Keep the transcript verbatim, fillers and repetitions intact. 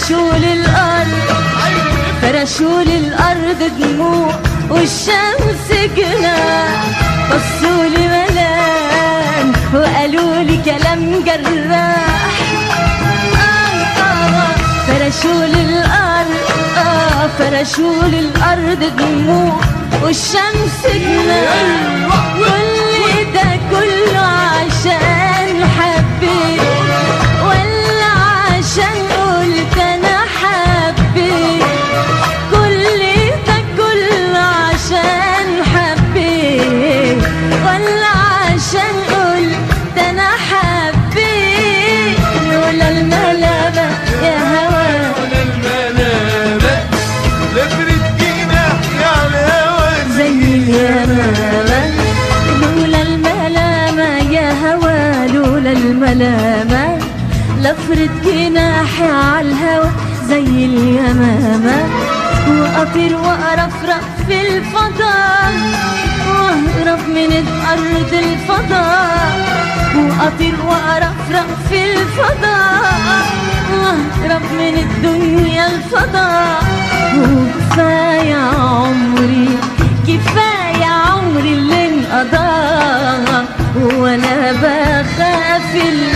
فرشوا للأرض فرشوا للأرض دموع والشمس جناح، بصوا لي ملام وقالوا لي كلام جراح. آه آه فرشوا للأرض آه فرشوا للأرض دموع والشمس جناح، كل ده كله عشان حبيت ولا عشان قلت أنا حبيت؟ كل ده كله عشان حبيت ولا عشان قلت أنا حبيت؟ لولا الملامة يا هوا لولا الملامة لفرت جناحي على الهوا زي اليمامة. لولا الملامة يا هوا لولا الملامة لفرت جناحي على الهوا زي اليمامة. وأطير وأرفرف في الفضاء وأهرب من أرض الفضاء، وأطير وأرفرف في الفضاء وأهرب من الدنيا الفضاء. وكفاية عمري كفاية عمري اللي انقضى وأنا بخاف